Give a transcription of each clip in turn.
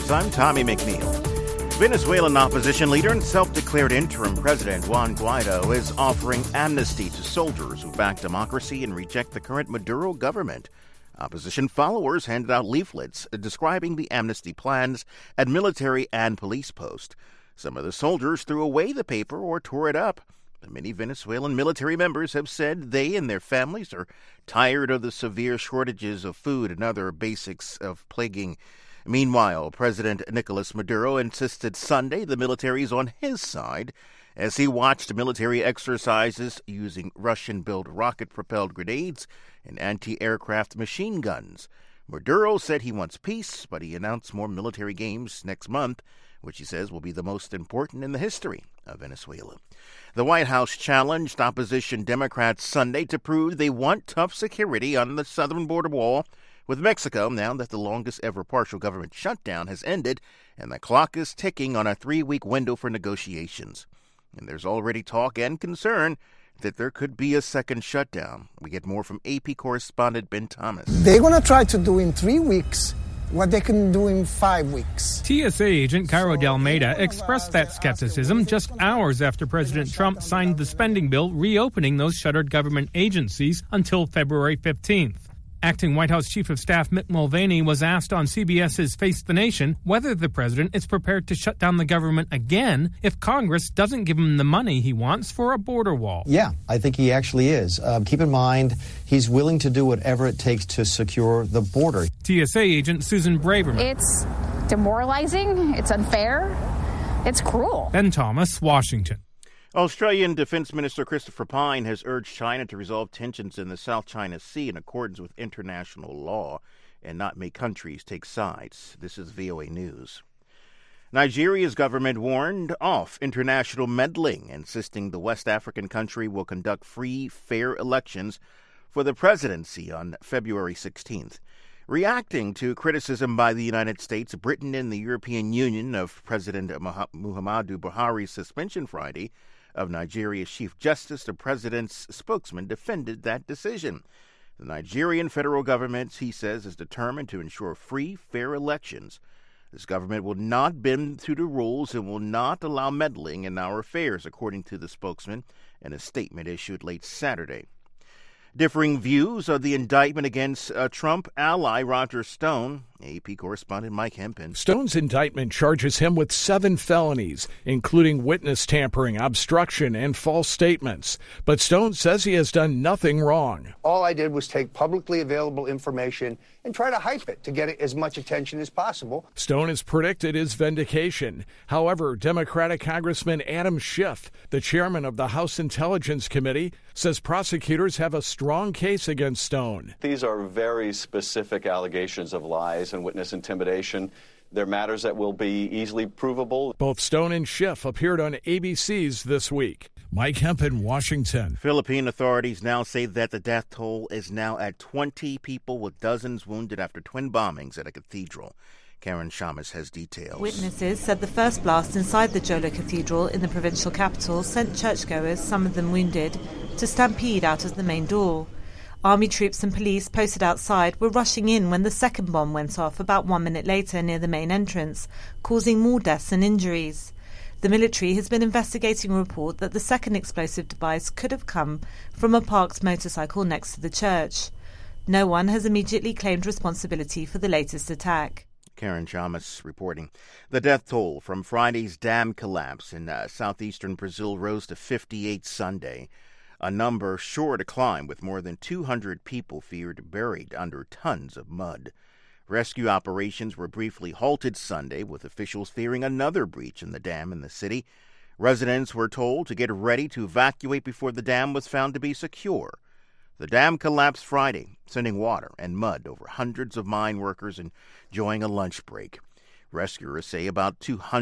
News. I'm Tommy McNeil. Venezuelan opposition leader and self-declared interim president Juan Guaido is offering amnesty to soldiers who back democracy and reject the current Maduro government. Opposition followers handed out leaflets describing the amnesty plans at military and police posts. Some of the soldiers threw away the paper or tore it up. Many Venezuelan military members have said they and their families are tired of the severe shortages of food and other basics of plaguing. Meanwhile, President Nicolas Maduro insisted Sunday the military is on his side as he watched military exercises using Russian-built rocket-propelled grenades and anti-aircraft machine guns. Maduro said he wants peace, but he announced more military games next month, which he says will be the most important in the history of Venezuela. The White House challenged opposition Democrats Sunday to prove they want tough security on the southern border wall with Mexico now that the longest-ever partial government shutdown has ended and the clock is ticking on a 3-week window for negotiations. And there's already talk and concern that there could be a second shutdown. We get more from AP correspondent Ben Thomas. They're going to try to do in 3 weeks what they can do in 5 weeks. TSA agent Cairo de Almeida expressed that skepticism just hours after President Trump signed the spending bill reopening those shuttered government agencies until February 15th. Acting White House Chief of Staff Mick Mulvaney was asked on CBS's Face the Nation whether the president is prepared to shut down the government again if Congress doesn't give him the money he wants for a border wall. Yeah, I think he actually is. Keep in mind, he's willing to do whatever it takes to secure the border. TSA agent Susan Braverman. It's demoralizing. It's unfair. It's cruel. Ben Thomas, Washington. Australian Defense Minister Christopher Pyne has urged China to resolve tensions in the South China Sea in accordance with international law and not make countries take sides. This is VOA News. Nigeria's government warned off international meddling, insisting the West African country will conduct free, fair elections for the presidency on February 16th. Reacting to criticism by the United States, Britain, and the European Union of President Muhammadu Buhari's suspension Friday of Nigeria's Chief Justice, the president's spokesman defended that decision. The Nigerian federal government, he says, is determined to ensure free, fair elections. This government will not bend to the rules and will not allow meddling in our affairs, according to the spokesman in a statement issued late Saturday. Differing views of the indictment against Trump ally Roger Stone. AP correspondent Mike Hempen. Stone's indictment charges him with 7 felonies, including witness tampering, obstruction, and false statements. But Stone says he has done nothing wrong. All I did was take publicly available information and try to hype it to get it as much attention as possible. Stone has predicted his vindication. However, Democratic Congressman Adam Schiff, the chairman of the House Intelligence Committee, says prosecutors have a strong case against Stone. These are very specific allegations of lies and witness intimidation. They're matters that will be easily provable. Both Stone and Schiff appeared on ABC's This Week. Mike Hempen, Washington. Philippine authorities now say that the death toll is now at 20 people with dozens wounded after twin bombings at a cathedral. Karen Shamas has details. Witnesses said the first blast inside the Jolo Cathedral in the provincial capital sent churchgoers, some of them wounded, to stampede out of the main door. Army troops and police posted outside were rushing in when the second bomb went off about 1 minute later near the main entrance, causing more deaths and injuries. The military has been investigating a report that the second explosive device could have come from a parked motorcycle next to the church. No one has immediately claimed responsibility for the latest attack. Karen Shamas reporting. The death toll from Friday's dam collapse in southeastern Brazil rose to 58 Sunday, a number sure to climb with more than 200 people feared buried under tons of mud. Rescue operations were briefly halted Sunday, with officials fearing another breach in the dam in the city. Residents were told to get ready to evacuate before the dam was found to be secure. The dam collapsed Friday, sending water and mud over hundreds of mine workers enjoying a lunch break. Rescuers say about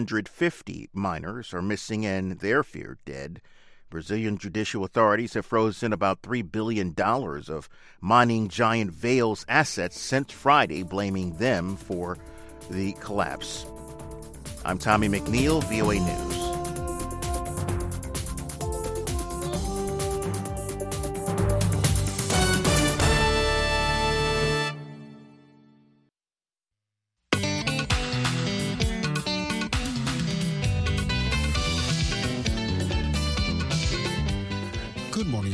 250 miners are missing and they're feared dead. Brazilian judicial authorities have frozen about $3 billion of mining giant Vale's assets since Friday, blaming them for the collapse. I'm Tommy McNeil, VOA News.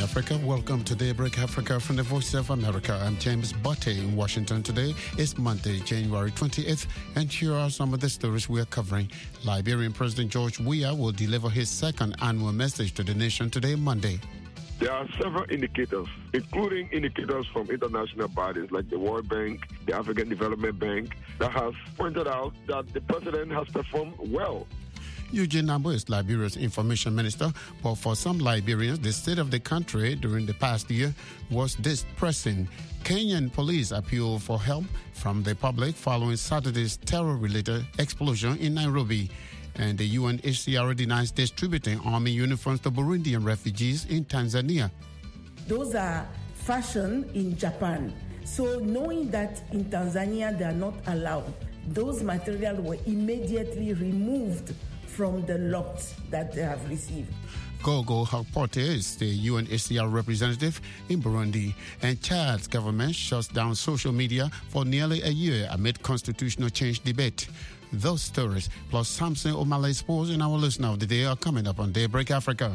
Africa. Welcome to Daybreak Africa from the Voice of America. I'm James Botte in Washington today. It's Monday, January 28th, and here are some of the stories we are covering. Liberian President George Weah will deliver his second annual message to the nation today, Monday. There are several indicators, including indicators from international bodies like the World Bank, the African Development Bank, that has pointed out that the president has performed well. Eugene Nabo is Liberia's information minister, but for some Liberians, the state of the country during the past year was depressing. Kenyan police appeal for help from the public following Saturday's terror-related explosion in Nairobi. And the UNHCR denies distributing army uniforms to Burundian refugees in Tanzania. Those are fashioned in Japan. So knowing that in Tanzania they are not allowed, those materials were immediately removed from the lots that they have received. Gogo Hakporte is the UNHCR representative in Burundi, and Chad's government shuts down social media for nearly a year amid constitutional change debate. Those stories, plus Samson O'Malley Sports in our listener of the day, are coming up on Daybreak Africa.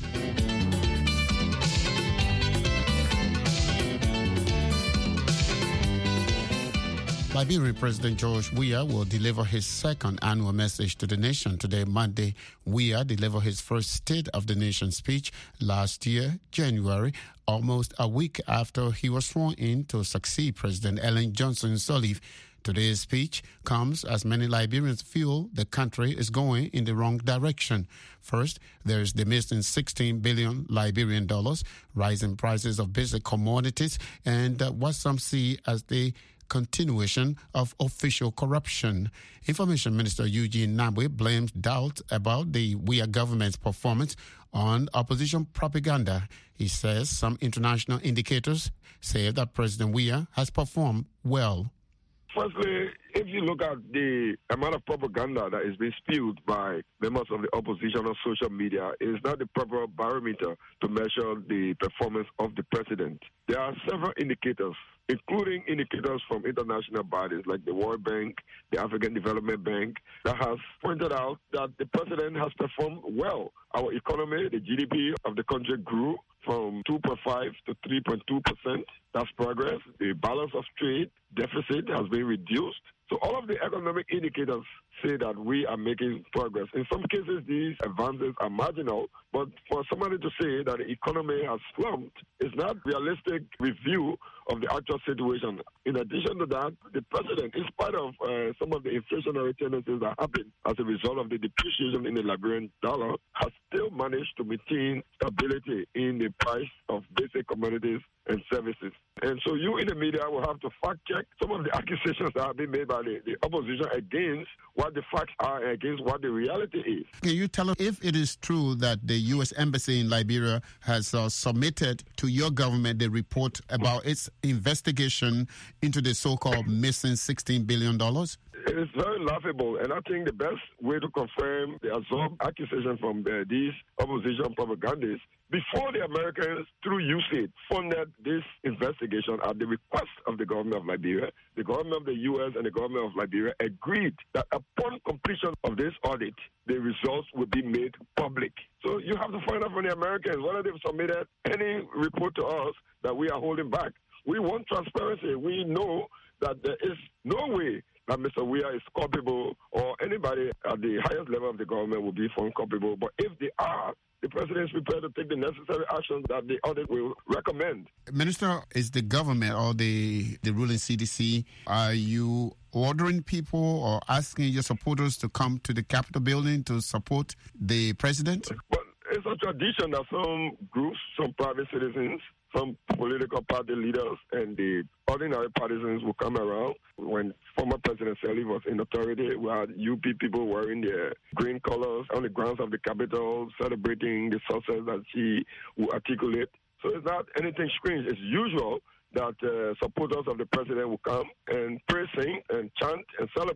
Liberian President George Weah will deliver his second annual message to the nation today, Monday. Weah delivered his first State of the Nation speech last year, January, almost a week after he was sworn in to succeed President Ellen Johnson Sirleaf. Today's speech comes as many Liberians feel the country is going in the wrong direction. First, there is the missing 16 billion Liberian dollars, rising prices of basic commodities, and what some see as the continuation of official corruption. Information Minister Eugene Nabwe blames doubt about the Weah government's performance on opposition propaganda. He says some international indicators say that President Weah has performed well. Firstly, if you look at the amount of propaganda that is being spewed by members of the opposition on social media, it is not the proper barometer to measure the performance of the president. There are several indicators, including indicators from international bodies like the World Bank, the African Development Bank, that has pointed out that the president has performed well. Our economy, the GDP of the country grew from 2.5 to 3.2%. That's progress. The balance of trade deficit has been reduced. So all of the economic indicators say that we are making progress. In some cases, these advances are marginal, but for somebody to say that the economy has slumped is not realistic review of the actual situation. In addition to that, the president, in spite of some of the inflationary tendencies that happen as a result of the depreciation in the Liberian dollar, has still managed to maintain stability in the price of basic commodities and services. And so you in the media will have to fact-check some of the accusations that have been made by the opposition against what the facts are and against what the reality is. Can you tell us if it is true that the U.S. Embassy in Liberia has submitted to your government the report about its investigation into the so-called missing $16 billion? It is very laughable, and I think the best way to confirm the absurd accusation from these opposition propagandists, before the Americans, through USAID, funded this investigation at the request of the government of Liberia, the government of the U.S. and the government of Liberia agreed that upon completion of this audit, the results would be made public. So you have to find out from the Americans whether they've submitted any report to us that we are holding back. We want transparency. We know that there is no way that Mr. Weah is culpable or anybody at the highest level of the government will be found culpable. But if they are, the president is prepared to take the necessary actions that the audit will recommend. Minister, is the government or the ruling CDC, are you ordering people or asking your supporters to come to the Capitol building to support the president? Well, it's a tradition that some groups, some private citizens, some political party leaders and the ordinary partisans will come around. When former President Sirleaf was in authority, we had UP people wearing their green colors on the grounds of the Capitol, celebrating the success that she will articulate. So it's not anything strange. It's usual that supporters of the president will come and pray, sing, and chant and celebrate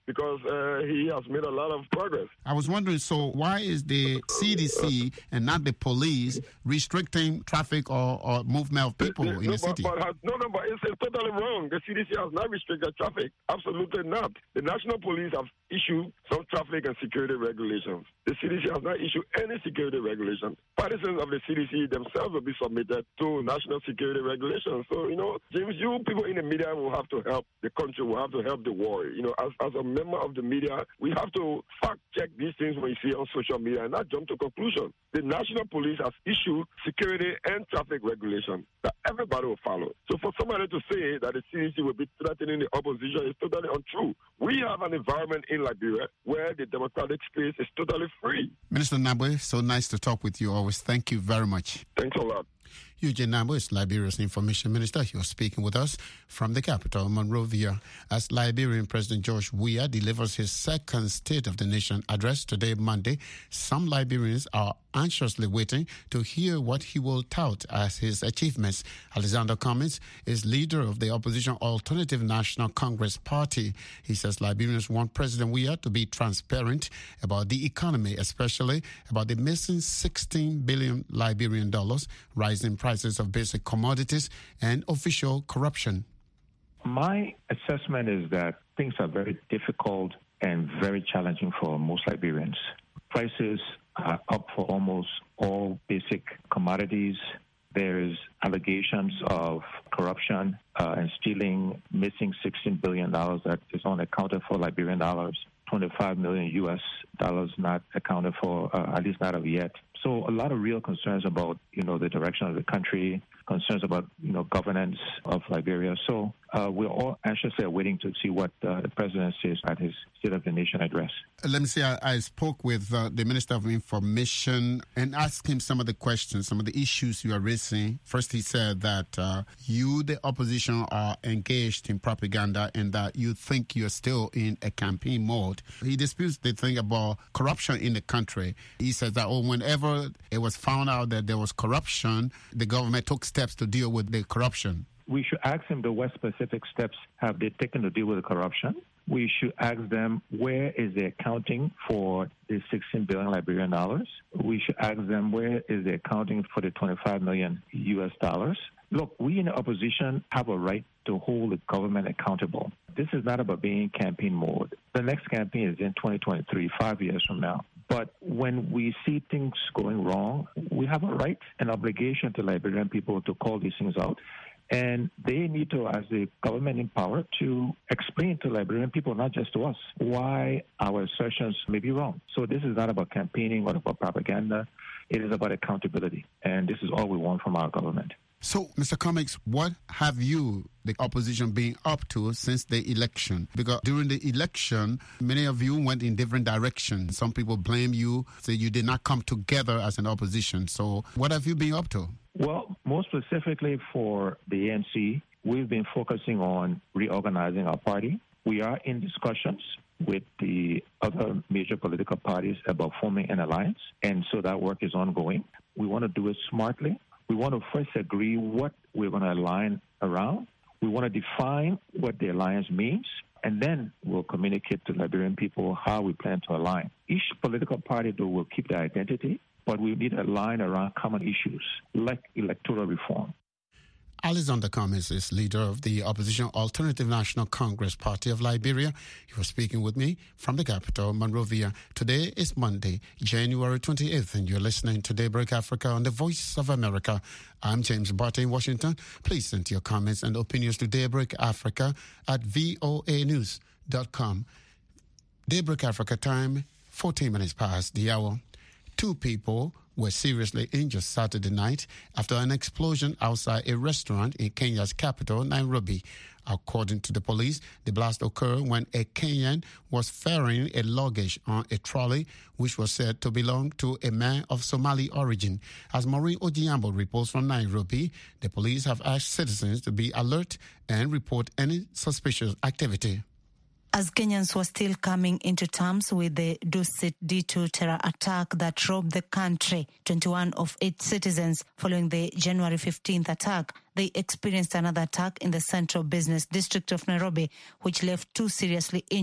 because he has made a lot of progress. I was wondering, so why is the CDC and not the police restricting traffic or movement of people in the city? But it's totally wrong. The CDC has not restricted traffic. Absolutely not. The national police have issued some traffic and security regulations. The CDC has not issued any security regulations. Partisans of the CDC themselves will be submitted to national security regulations. So, James, you people in the media will have to help the country, will have to help the war. As a member of the media, we have to fact check these things when you see on social media and not jump to conclusions. The national police has issued security and traffic regulations that everybody will follow. So for somebody to say that the CDC will be threatening the opposition is totally untrue. We have an environment in Liberia where the democratic space is totally free. Minister Nabwe, so nice to talk with you always. Thank you very much. Thanks a lot. Eugene Nabwe is Liberia's information minister. He was speaking with us from the capital, Monrovia, as Liberian President George Weah delivers his second State of the Nation address today, Monday. Some Liberians are anxiously waiting to hear what he will tout as his achievements. Alexander Cummings is leader of the opposition Alternative National Congress Party. He says Liberians want President Weah to be transparent about the economy, especially about the missing $16 billion Liberian dollars, rising prices of basic commodities, and official corruption. My assessment is that things are very difficult and very challenging for most Liberians. Prices are up for almost all basic commodities. There's allegations of corruption and stealing, missing $16 billion that is unaccounted for Liberian dollars, $25 million US dollars not accounted for, at least not of yet. So a lot of real concerns about, the direction of the country, concerns about, governance of Liberia. So we're all anxiously waiting to see what the president says at his State of the Nation address. Let me see, I spoke with the Minister of Information and asked him some of the questions, some of the issues you are raising. First, he said that you, the opposition, are engaged in propaganda and that you think you're still in a campaign mode. He disputes the thing about corruption in the country. He says that whenever it was found out that there was corruption, the government took steps to deal with the corruption. We should ask them what specific steps have they taken to deal with the corruption. We should ask them where is the accounting for the $16 billion Liberian dollars. We should ask them where is the accounting for the $25 million US dollars. Look, we in the opposition have a right to hold the government accountable. This is not about being in campaign mode. The next campaign is in 2023, 5 years from now. But when we see things going wrong, we have a right and obligation to Liberian people to call these things out. And they need to, as the government in power, to explain to Liberian people, not just to us, why our assertions may be wrong. So this is not about campaigning or about propaganda. It is about accountability. And this is all we want from our government. So, Mr. Cummings, what have you, the opposition, been up to since the election? Because during the election, many of you went in different directions. Some people blame you, say you did not come together as an opposition. So what have you been up to? Well, more specifically for the ANC, we've been focusing on reorganizing our party. We are in discussions with the other major political parties about forming an alliance, and so that work is ongoing. We want to do it smartly. We want to first agree what we're going to align around. We want to define what the alliance means, and then we'll communicate to Liberian people how we plan to align. Each political party, though, will keep their identity, but we need a line around common issues like electoral reform. Alexander Cummings is leader of the opposition Alternative National Congress Party of Liberia. He was speaking with me from the capital, Monrovia. Today is Monday, January 28th, and you're listening to Daybreak Africa on the Voice of America. I'm James Barton in Washington. Please send your comments and opinions to Daybreak Africa at voanews.com. Daybreak Africa time, 14 minutes past the hour. 2 people were seriously injured Saturday night after an explosion outside a restaurant in Kenya's capital, Nairobi. According to the police, the blast occurred when a Kenyan was ferrying a luggage on a trolley, which was said to belong to a man of Somali origin. As Maureen Ojiambo reports from Nairobi, the police have asked citizens to be alert and report any suspicious activity. As Kenyans were still coming into terms with the Dusit D2 terror attack that robbed the country, 21 of 8 citizens following the January 15th attack, they experienced another attack in the central business district of Nairobi, which left 2 seriously injured.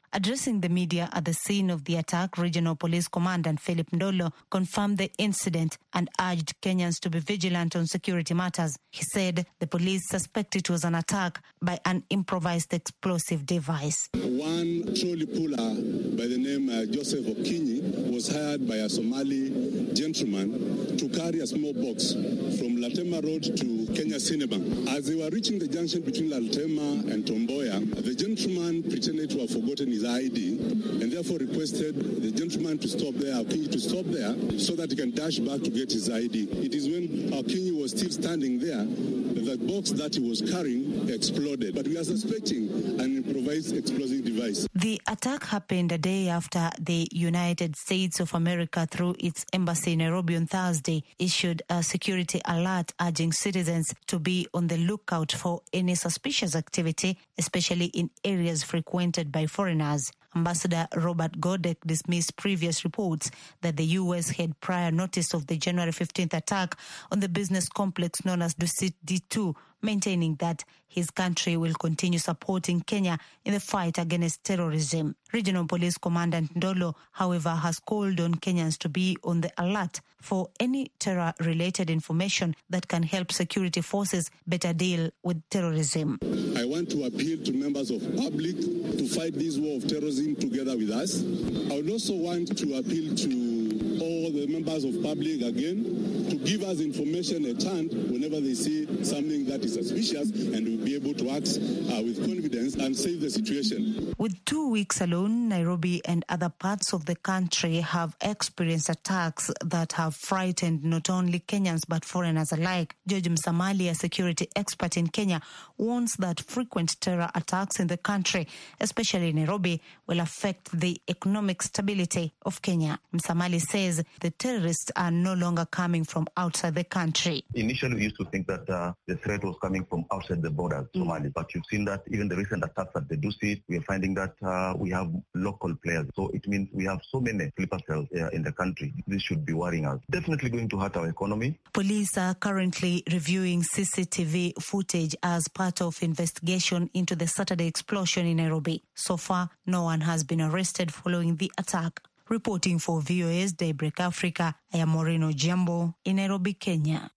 Addressing the media at the scene of the attack, Regional Police Commandant Philip Ndolo confirmed the incident and urged Kenyans to be vigilant on security matters. He said the police suspect it was an attack by an improvised explosive device. One trolley puller by the name Joseph Okinyi was hired by a Somali gentleman to carry a small box from Latema Road to Kenya Cinema. As they were reaching the junction between Latema and Tomboya, the gentleman pretended to have forgotten his ID and therefore requested the gentleman to stop there, Okinyi to stop there, so that he can dash back to get his ID. It is when Okinyi was still standing there that the box that he was carrying exploded. But we are suspecting an improvised explosive device. The attack happened a day after the United States of America, through its embassy in Nairobi on Thursday, issued a security alert urging citizens to be on the lookout for any suspicious activity, especially in areas frequented by foreigners. Ambassador Robert Godek dismissed previous reports that the U.S. had prior notice of the January 15th attack on the business complex known as Dusit D2, maintaining that his country will continue supporting Kenya in the fight against terrorism. Regional Police Commandant Ndolo, however, has called on Kenyans to be on the alert for any terror-related information that can help security forces better deal with terrorism. I want to appeal to members of the public to fight this war of terrorism together with us. I would also want to appeal to all the members of public again to give us information at hand whenever they see something that is suspicious, and we'll be able to act with confidence and save the situation. With 2 weeks alone, Nairobi and other parts of the country have experienced attacks that have frightened not only Kenyans but foreigners alike. George Msamali, a security expert in Kenya, warns that frequent terror attacks in the country, especially in Nairobi, will affect the economic stability of Kenya. Msamali says the terrorists are no longer coming from outside the country. Initially, we used to think that the threat was coming from outside the borders, Somalia. But you've seen that even the recent attacks at the Dusit, we are finding that we have local players. So it means we have so many sleeper cells in the country. This should be worrying us. Definitely going to hurt our economy. Police are currently reviewing CCTV footage as part of investigation into the Saturday explosion in Nairobi. So far, no one has been arrested following the attack. Reporting for VOA's Daybreak Africa, I am Moreno Jambo in Nairobi, Kenya.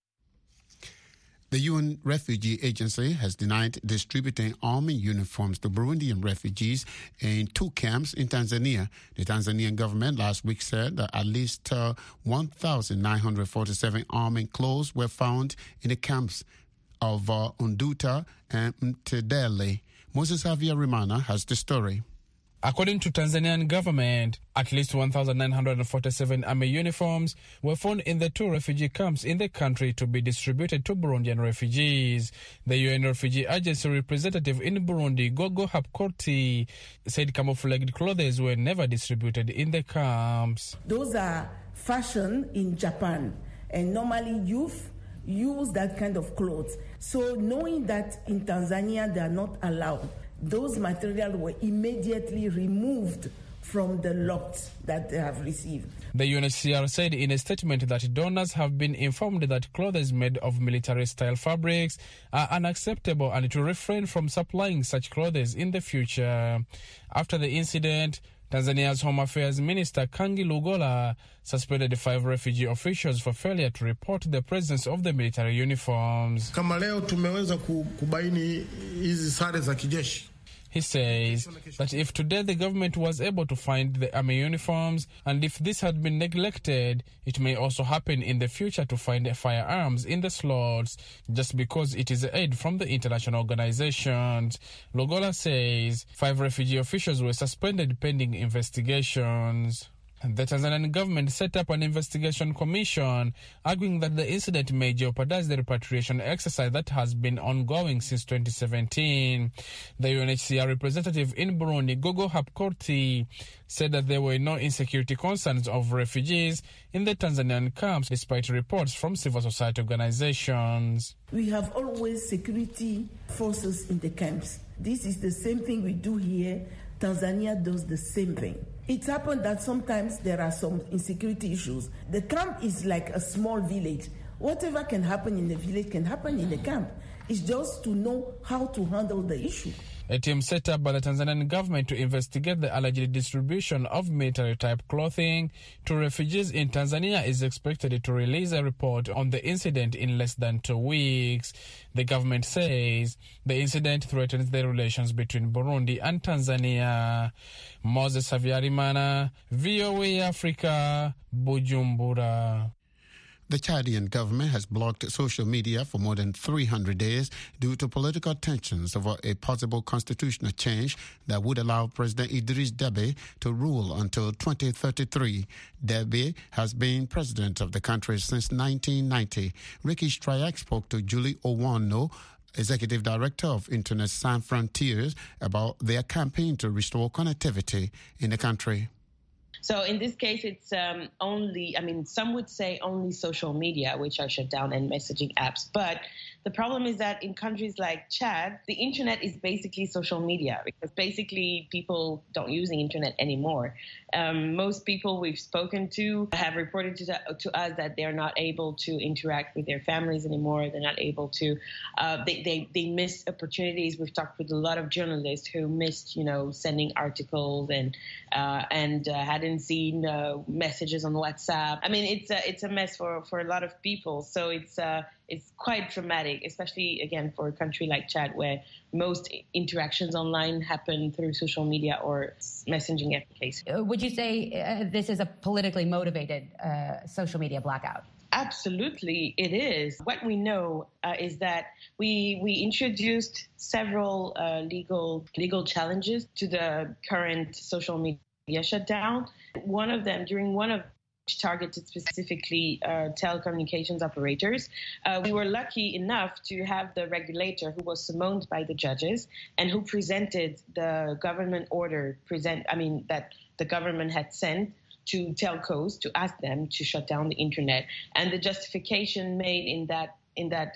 The UN Refugee Agency has denied distributing army uniforms to Burundian refugees in 2 camps in Tanzania. The Tanzanian government last week said that at least 1,947 army clothes were found in the camps of Unduta and Mtedele. Moses Javier Rimana has the story. According to Tanzanian government, at least 1,947 army uniforms were found in the 2 refugee camps in the country to be distributed to Burundian refugees. The UN Refugee Agency representative in Burundi, Gogo Hapkorti, said camouflaged clothes were never distributed in the camps. Those are fashioned in Japan, and normally youth use that kind of clothes. So knowing that in Tanzania they are not allowed, those materials were immediately removed from the lots that they have received. The UNHCR said in a statement that donors have been informed that clothes made of military-style fabrics are unacceptable and to refrain from supplying such clothes in the future. After the incident, Tanzania's Home Affairs Minister Kangi Lugola suspended 5 refugee officials for failure to report the presence of the military uniforms. Kama leo tumeweza kubaini hizi sare za kijeshi. He says that if today the government was able to find the army uniforms, and if this had been neglected, it may also happen in the future to find firearms in the slots, just because it is aid from the international organizations. Lugola says 5 refugee officials were suspended pending investigations. The Tanzanian government set up an investigation commission, arguing that the incident may jeopardize the repatriation exercise that has been ongoing since 2017. The UNHCR representative in Burundi, Gogo Hapkorti, said that there were no insecurity concerns of refugees in the Tanzanian camps, despite reports from civil society organizations. We have always security forces in the camps. This is the same thing we do here. Tanzania does the same thing. It happened that sometimes there are some insecurity issues. The camp is like a small village. Whatever can happen in the village can happen in the camp. It's just to know how to handle the issue. A team set up by the Tanzanian government to investigate the alleged distribution of military-type clothing to refugees in Tanzania is expected to release a report on the incident in less than 2 weeks. The government says the incident threatens the relations between Burundi and Tanzania. Moses Havyarimana, VOA Africa, Bujumbura. The Chadian government has blocked social media for more than 300 days due to political tensions over a possible constitutional change that would allow President Idriss Déby to rule until 2033. Déby has been president of the country since 1990. Ricky Strayak spoke to Julie Owano, Executive Director of Internet Sans Frontiers, about their campaign to restore connectivity in the country. So in this case, it's some would say only social media, which are shut down, and messaging apps. But the problem is that in countries like Chad, the internet is basically social media, because basically people don't use the internet anymore. Most people we've spoken to have reported to us that they're not able to interact with their families anymore. They're not able to, they miss opportunities. We've talked with a lot of journalists who missed, sending articles and hadn't seen messages on WhatsApp. I mean, it's a mess for a lot of people. So it's quite dramatic, especially, again, for a country like Chad, where most interactions online happen through social media or messaging applications. Would you say this is a politically motivated social media blackout? Absolutely, it is. What we know is that we introduced several legal challenges to the current social media shutdown. One of them, targeted specifically telecommunications operators. We were lucky enough to have the regulator who was summoned by the judges and who presented the government order that the government had sent to telcos to ask them to shut down the internet. And the justification made in that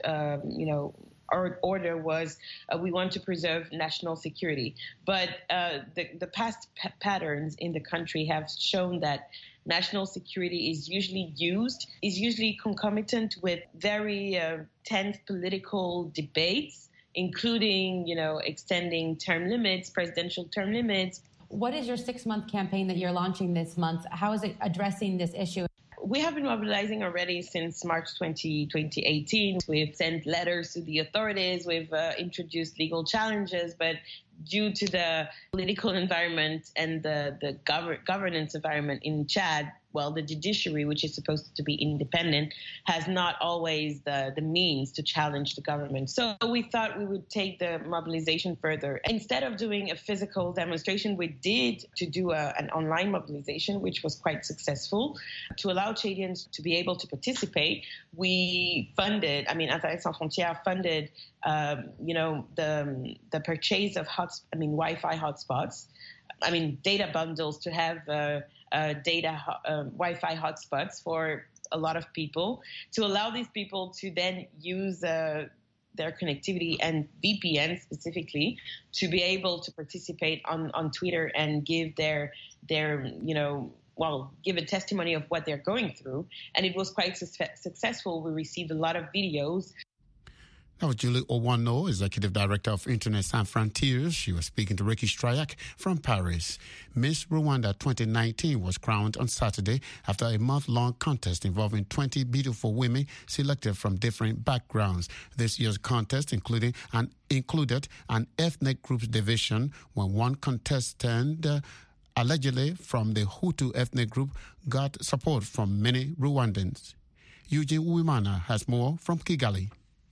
order was we want to preserve national security. But the past patterns in the country have shown that national security is usually concomitant with very tense political debates, including, extending term limits, presidential term limits. What is your 6-month campaign that you're launching this month? How is it addressing this issue? We have been mobilizing already since March 2018. We've sent letters to the authorities. We've introduced legal challenges, but due to the political environment and the governance environment in Chad, the judiciary, which is supposed to be independent, has not always the means to challenge the government. So we thought we would take the mobilization further. Instead of doing a physical demonstration, we did to do an online mobilization, which was quite successful. To allow Chadians to be able to participate, we funded, Internet Sans Frontières funded, the purchase of Wi-Fi hotspots, data bundles to have Wi-Fi hotspots for a lot of people, to allow these people to then use their connectivity and VPN specifically to be able to participate on Twitter and give give a testimony of what they're going through. And it was quite successful. We received a lot of videos. That was Julie Owano, Executive Director of Internet Sans Frontiers. She was speaking to Ricky Strayak from Paris. Miss Rwanda 2019 was crowned on Saturday after a month-long contest involving 20 beautiful women selected from different backgrounds. This year's contest included an ethnic groups division when one contestant allegedly from the Hutu ethnic group got support from many Rwandans. Eugene Uwimana has more from Kigali.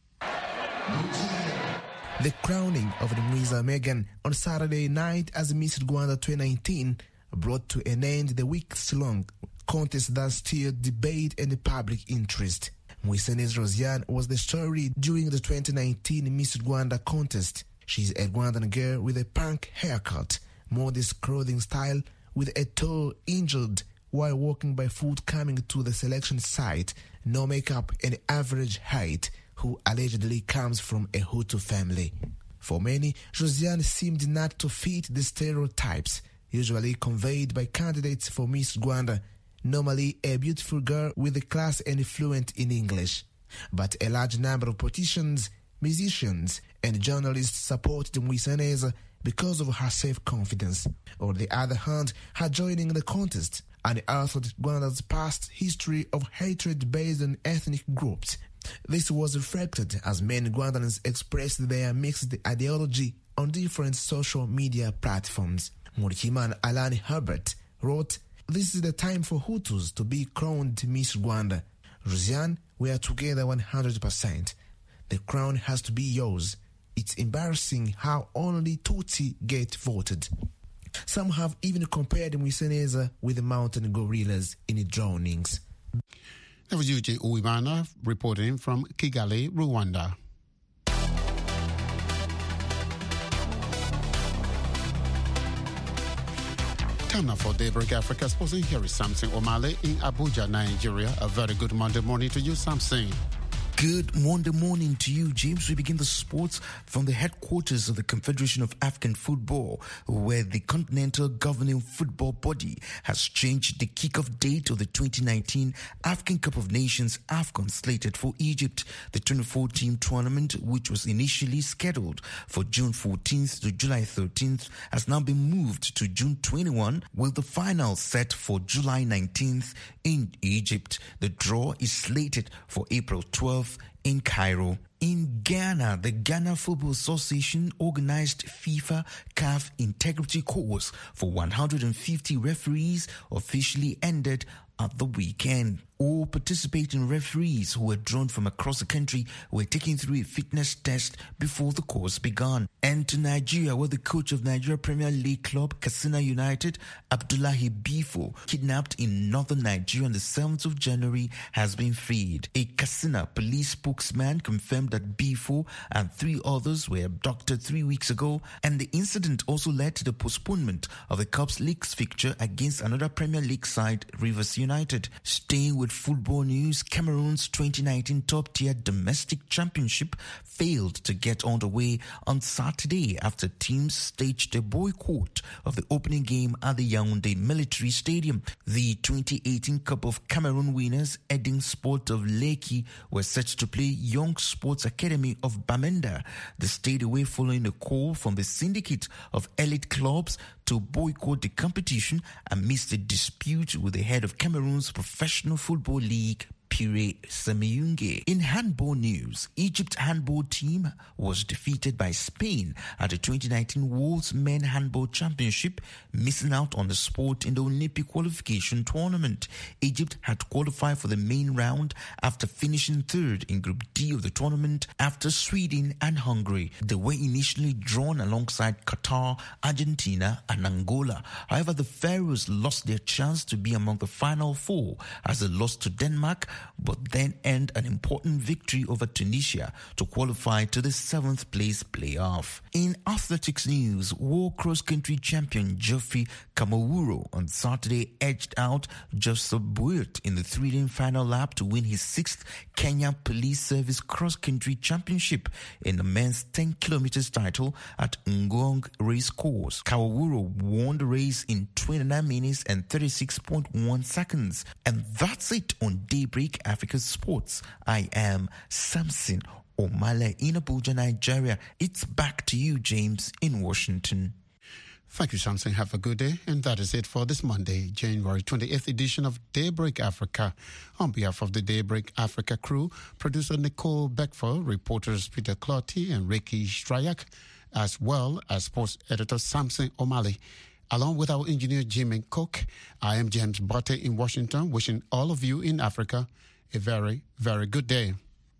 The crowning of the Mwiza Megan on Saturday night as Miss Rwanda 2019 brought to an end the weeks-long contest that stirred debate and the public interest. Mwisenez Rosiane was the story during the 2019 Miss Rwanda contest. She's a Rwandan girl with a punk haircut, modest clothing style, with a toe injured while walking by foot coming to the selection site, no makeup and average height, who allegedly comes from a Hutu family. For many, Josiane seemed not to fit the stereotypes usually conveyed by candidates for Miss Rwanda, normally a beautiful girl with a class and fluent in English. But a large number of politicians, musicians, and journalists supported Mwiseneza because of her self-confidence. On the other hand, her joining the contest unearthed Rwanda's past history of hatred based on ethnic groups. This was reflected as many Rwandans expressed their mixed ideology on different social media platforms. Murikiman Alani Herbert wrote, "This is the time for Hutus to be crowned Miss Rwanda. Ruziane, we are together 100%. The crown has to be yours. It's embarrassing how only Tutsi get voted." Some have even compared Mwiseneza with the mountain gorillas in the drownings. That was Eugene Uwimana reporting from Kigali, Rwanda. Time now for Daybreak Africa Sports. Here is Samson O'Malley in Abuja, Nigeria. A very good Monday morning to you, Samson. Good Monday morning to you, James. We begin the sports from the headquarters of the Confederation of African Football, where the continental governing football body has changed the kickoff date of the 2019 African Cup of Nations AFCON slated for Egypt. The 24-team tournament, which was initially scheduled for June 14th to July 13th, has now been moved to June 21, with the final set for July 19th in Egypt. The draw is slated for April 12th in Cairo. In Ghana, the Ghana Football Association organized FIFA CAF Integrity Course for 150 referees officially ended at the weekend. All participating referees who were drawn from across the country were taken through a fitness test before the course began. And to Nigeria, where the coach of Nigeria Premier League club Katsina United, Abdullahi Bifo, kidnapped in northern Nigeria on the 7th of January, has been freed. A Katsina police spokesman confirmed that Bifo and 3 others were abducted 3 weeks ago, and the incident also led to the postponement of the Cup's league's fixture against another Premier League side, Rivers United. Staying with football news, Cameroon's 2019 top-tier domestic championship failed to get underway on Saturday after teams staged a boycott of the opening game at the Yaoundé Military Stadium. The 2018 Cup of Cameroon winners, Edin Sport of Lekki, were set to play Young Sports Academy of Bamenda. They stayed away following a call from the syndicate of elite clubs to boycott the competition amidst a dispute with the head of Cameroon's Professional Football League, Pierre Semiyunge. In handball news, Egypt handball team was defeated by Spain at the 2019 World Men Handball Championship, missing out on the spot in the Olympic qualification tournament. Egypt had qualified for the main round after finishing third in Group D of the tournament after Sweden and Hungary. They were initially drawn alongside Qatar, Argentina and Angola. However, the Pharaohs lost their chance to be among the final 4 as they lost to Denmark, but then earned an important victory over Tunisia to qualify to the 7th place playoff. In athletics news, world cross-country champion Geoffrey Kamawuro on Saturday edged out Joseph Boyert in the 3-lane final lap to win his 6th Kenya Police Service cross-country championship in the men's 10 kilometers title at Ngong Race Course. Kamawuro won the race in 29 minutes and 36.1 seconds. And that's it on Daybreak Africa Sports. I am Samson O'Malley in Abuja, Nigeria. It's back to you, James, in Washington. Thank you, Samson. Have a good day. And that is it for this Monday, January 28th edition of Daybreak Africa. On behalf of the Daybreak Africa crew, producer Nicole Beckford, reporters Peter Clotty and Ricky Stryak, as well as sports editor Samson O'Malley, along with our engineer Jimmy Cook, I am James Botte in Washington, wishing all of you in Africa a very, very good day.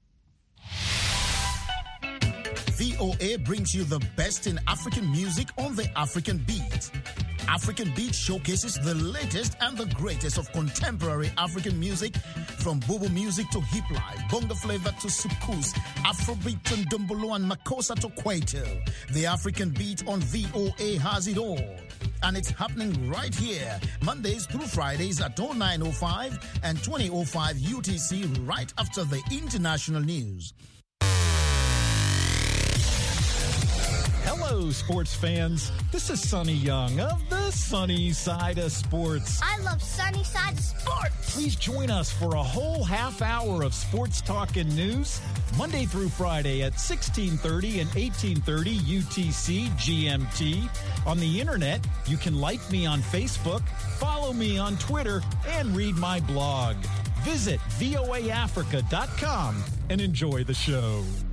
VOA brings you the best in African music on the African Beat. African Beat showcases the latest and the greatest of contemporary African music, from Bobo music to hip life, bongo flavor to soukous, Afrobeat to Ndombolo and Makossa to Kwaito. The African Beat on VOA has it all. And it's happening right here, Mondays through Fridays at 09:05 and 20:05 UTC, right after the international news. Hello, Hello, sports fans. This is Sonny Young of the Sunny Side of Sports. I love Sunny Side of Sports. Please join us for a whole half hour of sports talk and news, Monday through Friday at 1630 and 1830 UTC GMT. On the internet, you can like me on Facebook, follow me on Twitter, and read my blog. Visit voaafrica.com and enjoy the show.